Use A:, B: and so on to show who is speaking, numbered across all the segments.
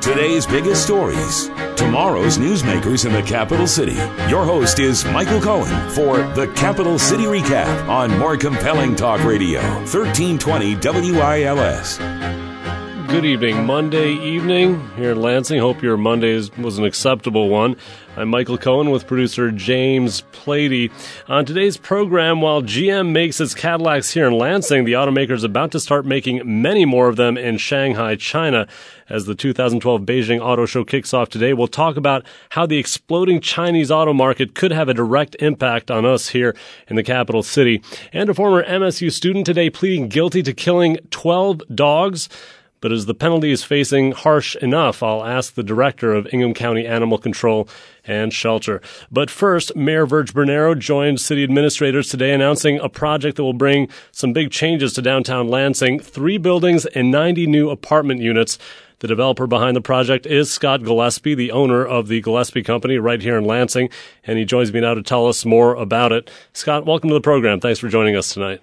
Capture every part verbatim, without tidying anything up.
A: Today's biggest stories, tomorrow's newsmakers in the capital city. Your host is Michael Cohen for the Capital City Recap on More Compelling Talk Radio, thirteen twenty W I L S.
B: Good evening. Monday evening here in Lansing. Hope your Monday was an acceptable one. I'm Michael Cohen with producer James Plady. On today's program, while G M makes its Cadillacs here in Lansing, the automaker is about to start making many more of them in Shanghai, China. As the two thousand twelve Beijing Auto Show kicks off today, we'll talk about how the exploding Chinese auto market could have a direct impact on us here in the capital city. And a former M S U student today pleading guilty to killing twelve dogs. But is the penalty facing harsh enough? I'll ask the director of Ingham County Animal Control and Shelter. But first, Mayor Virg Bernero joined city administrators today announcing a project that will bring some big changes to downtown Lansing, three buildings and ninety new apartment units. The developer behind the project is Scott Gillespie, the owner of the Gillespie Company right here in Lansing, and he joins me now to tell us more about it. Scott, welcome to the program. Thanks for joining us tonight.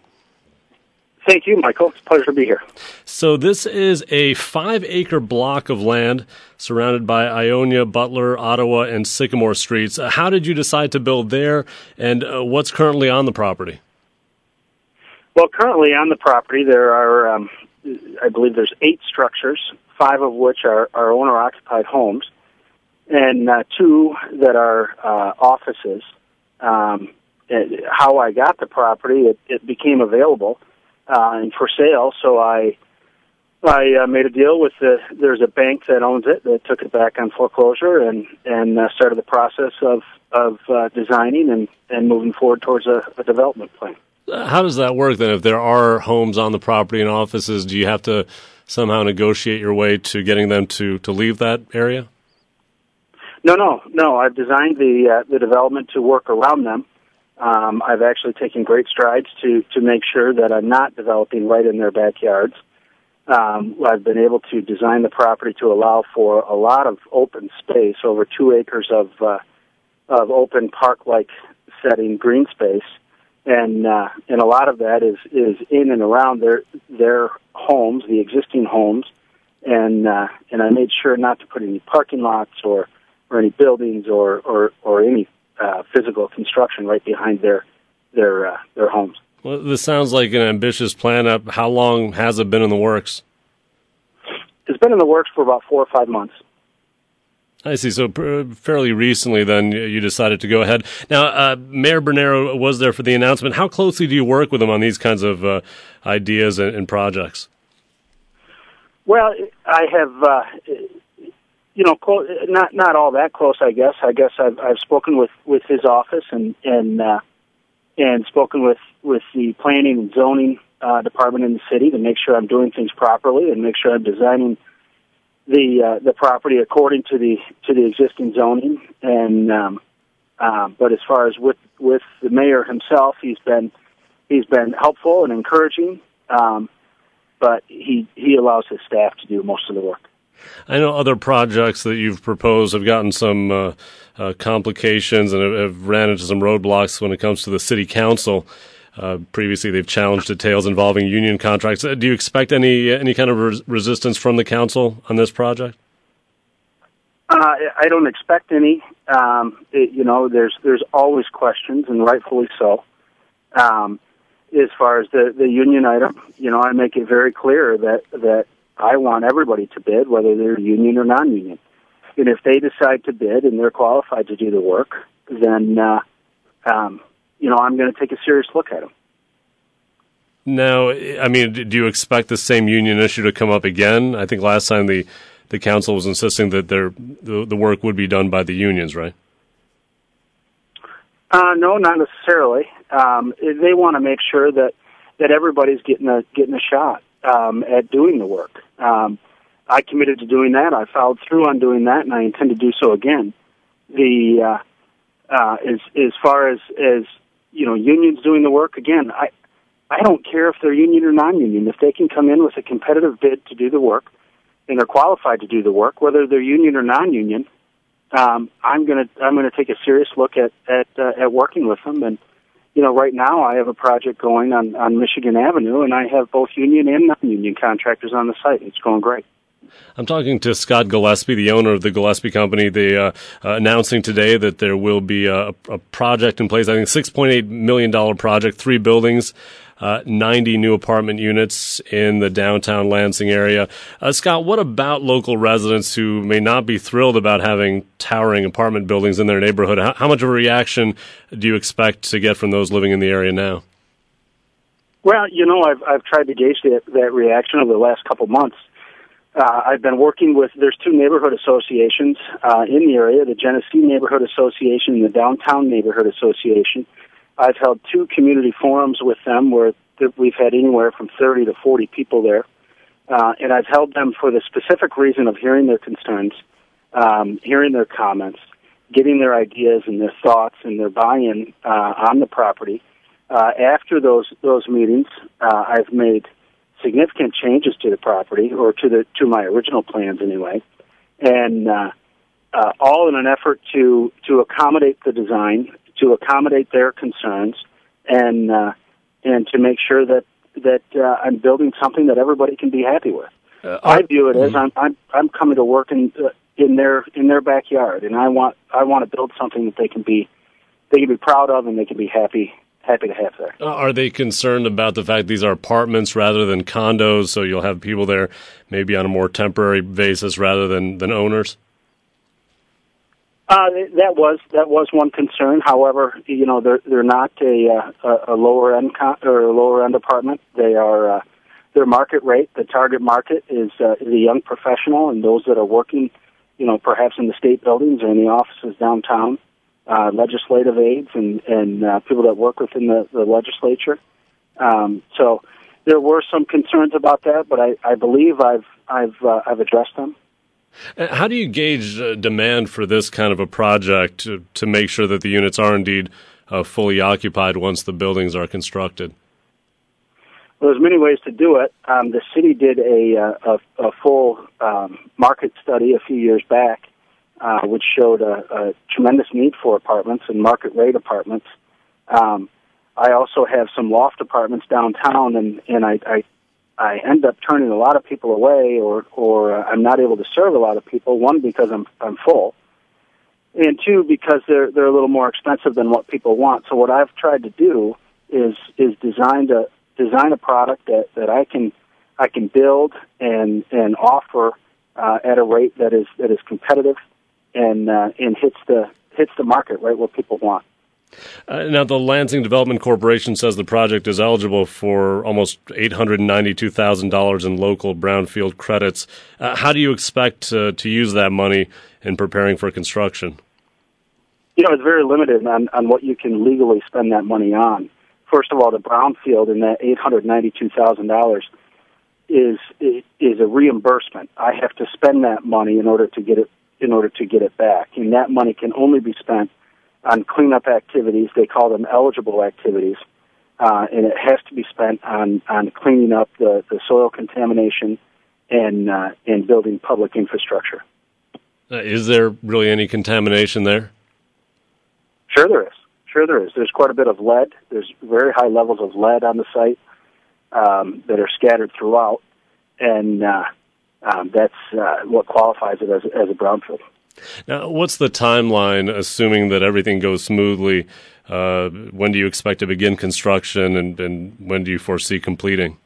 C: Thank you, Michael. It's a pleasure to be here.
B: So this is a five-acre block of land surrounded by Ionia, Butler, Ottawa, and Sycamore Streets. Uh, how did you decide to build there, and uh, what's currently on the property?
C: Well, currently on the property there are, um, I believe there's eight structures, five of which are, are owner-occupied homes, and uh, two that are uh, offices. Um, how I got the property, it, it became available. Uh, and for sale, so I I uh, made a deal with the. There's a bank that owns it that took it back on foreclosure and and uh, started the process of of uh, designing and, and moving forward towards a, a development plan.
B: How does that work then? If there are homes on the property and offices, do you have to somehow negotiate your way to getting them to, to leave that area?
C: No, no, no. I've designed the uh, the development to work around them. Um, I've actually taken great strides to, to make sure that I'm not developing right in their backyards. Um, I've been able to design the property to allow for a lot of open space, over two acres of uh, of open park-like setting green space, and uh, and a lot of that is, is in and around their their homes, the existing homes, and uh, and I made sure not to put any parking lots or, or any buildings or or, or any Uh, physical construction right behind their their uh, their homes.
B: Well, this sounds like an ambitious plan. Uh, how long has it been in the works?
C: It's been in the works for about four or five months.
B: I see. So pr- fairly recently, then, you decided to go ahead. Now, uh, Mayor Bernero was there for the announcement. How closely do you work with him on these kinds of uh, ideas and, and projects?
C: Well, I have. Uh, You know, not not all that close. I guess. I guess I've I've spoken with, with his office and and uh, and spoken with, with the planning and zoning uh, department in the city to make sure I'm doing things properly and make sure I'm designing the uh, the property according to the to the existing zoning. And um, uh, but as far as with with the mayor himself, he's been he's been helpful and encouraging. Um, but he he allows his staff to do most of the work.
B: I know other projects that you've proposed have gotten some uh, uh, complications and have, have ran into some roadblocks when it comes to the city council. Uh, previously, they've challenged details involving union contracts. Uh, do you expect any any kind of res- resistance from the council on this project?
C: Uh, I don't expect any. Um, it, you know, there's there's always questions, and rightfully so. Um, as far as the, the union item, you know, I make it very clear that that. I want everybody to bid, whether they're union or non-union. And if they decide to bid and they're qualified to do the work, then, uh, um, you know, I'm going to take a serious look at them.
B: Now, I mean, do you expect the same union issue to come up again? I think last time the, the council was insisting that there, the, the work would be done by the unions, right?
C: Uh, no, not necessarily. Um, they want to make sure that, that everybody's getting a getting a shot um, at doing the work. Um, I committed to doing that. I followed through on doing that, and I intend to do so again. The uh, uh, as as far as as you know, unions doing the work again. I I don't care if they're union or non-union. If they can come in with a competitive bid to do the work, and they're qualified to do the work, whether they're union or non-union, um, I'm gonna I'm gonna take a serious look at at uh, at working with them. And you know, right now I have a project going on on Michigan Avenue, and I have both union and non-union contractors on the site. It's going great.
B: I'm talking to Scott Gillespie, the owner of the Gillespie Company. They uh, uh, announcing today that there will be a, a project in place, I think six point eight million dollars project, three buildings, uh, ninety new apartment units in the downtown Lansing area. Uh, Scott, what about local residents who may not be thrilled about having towering apartment buildings in their neighborhood? How, how much of a reaction do you expect to get from those living in the area now?
C: Well, you know, I've I've tried to gauge that, that reaction over the last couple months. Uh, I've been working with, there's two neighborhood associations uh, in the area, the Genesee Neighborhood Association and the Downtown Neighborhood Association. I've held two community forums with them where th- we've had anywhere from thirty to forty people there. Uh, and I've held them for the specific reason of hearing their concerns, um, hearing their comments, getting their ideas and their thoughts and their buy-in uh, on the property. Uh, after those those meetings, uh, I've made significant changes to the property, or to the to my original plans anyway, and uh, uh, all in an effort to to accommodate the design, to accommodate their concerns, and uh, and to make sure that that uh, I'm building something that everybody can be happy with. Uh, I view it as mm-hmm. I'm I'm I'm coming to work in uh, in their in their backyard, and I want I want to build something that they can be they can be proud of and they can be happy. Happy to have there.
B: Are they concerned about the fact these are apartments rather than condos, so you'll have people there maybe on a more temporary basis rather than, than owners?
C: Uh, that was that was one concern. However, you know they're they're not a a, a lower end con- or a lower end apartment. They are uh, their market rate. The target market is uh, is a young professional and those that are working, you know, perhaps in the state buildings or in the offices downtown. Uh, legislative aides and, and uh, people that work within the, the legislature. Um, so there were some concerns about that, but I, I believe I've I've uh, I've addressed them.
B: How do you gauge uh, demand for this kind of a project to, to make sure that the units are indeed uh, fully occupied once the buildings are constructed?
C: Well, there's many ways to do it. Um, the city did a a, a full um, market study a few years back. Uh, which showed a, a tremendous need for apartments and market rate apartments. Um, I also have some loft apartments downtown, and, and I, I I end up turning a lot of people away, or or uh, I'm not able to serve a lot of people. One, because I'm I'm full, and two, because they're they're a little more expensive than what people want. So what I've tried to do is is design a design a product that, that I can I can build and and offer uh, at a rate that is that is competitive. And uh, and hits the hits the market right where people want.
B: Uh, now, the Lansing Development Corporation says the project is eligible for almost eight hundred ninety-two thousand dollars in local brownfield credits. Uh, how do you expect uh, to use that money in preparing for construction?
C: You know, it's very limited on, on what you can legally spend that money on. First of all, the brownfield in that eight hundred ninety-two thousand dollars is is a reimbursement. I have to spend that money in order to get it. in order to get it back. And that money can only be spent on cleanup activities. They call them eligible activities. Uh, and it has to be spent on, on cleaning up the, the soil contamination and, uh, and building public infrastructure.
B: Uh, is there really any contamination there?
C: Sure there is. Sure there is. There's quite a bit of lead. There's very high levels of lead on the site um, that are scattered throughout. And uh, Um, that's uh, what qualifies it as, as a brownfield.
B: Now, what's the timeline, assuming that everything goes smoothly? Uh, when do you expect to begin construction, and, and when do you foresee completing?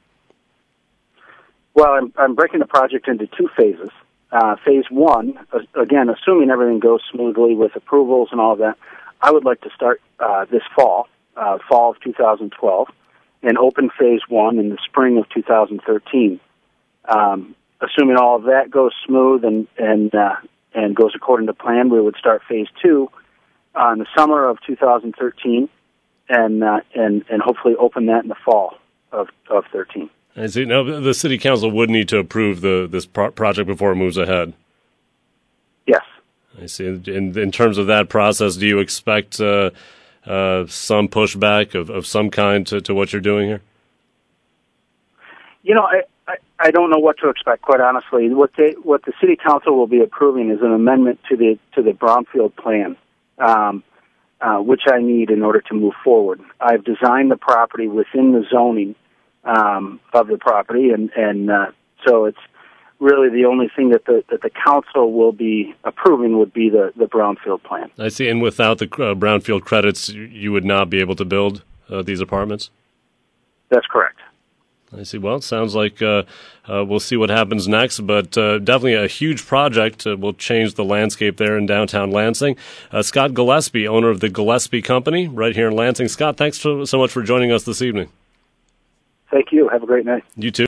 C: Well, I'm, I'm breaking the project into two phases. Uh, phase one, uh, again, assuming everything goes smoothly with approvals and all of that, I would like to start uh, this fall, uh, fall of two thousand twelve, and open phase one in the spring of two thousand thirteen. Um, Assuming all of that goes smooth and and uh, and goes according to plan, we would start phase two uh, in the summer of two thousand thirteen, and uh, and and hopefully open that in the fall of of thirteen.
B: I see. Now, the city council would need to approve the this pro- project before it moves ahead.
C: Yes.
B: I see. In in terms of that process, do you expect uh, uh, some pushback of, of some kind to, to what you're doing here?
C: You know, I. I I don't know what to expect, quite honestly. What they, what the city council will be approving is an amendment to the to the brownfield plan, um, uh, which I need in order to move forward. I've designed the property within the zoning um, of the property, and and uh, so it's really the only thing that the that the council will be approving would be the, the brownfield plan.
B: I see. And without the uh, brownfield credits, you would not be able to build uh, these apartments?
C: That's correct.
B: I see. Well, it sounds like uh, uh, we'll see what happens next, but uh, definitely a huge project uh, will change the landscape there in downtown Lansing. Uh, Scott Gillespie, owner of the Gillespie Company, right here in Lansing. Scott, thanks so, so much for joining us this evening.
C: Thank you. Have a great night.
B: You too.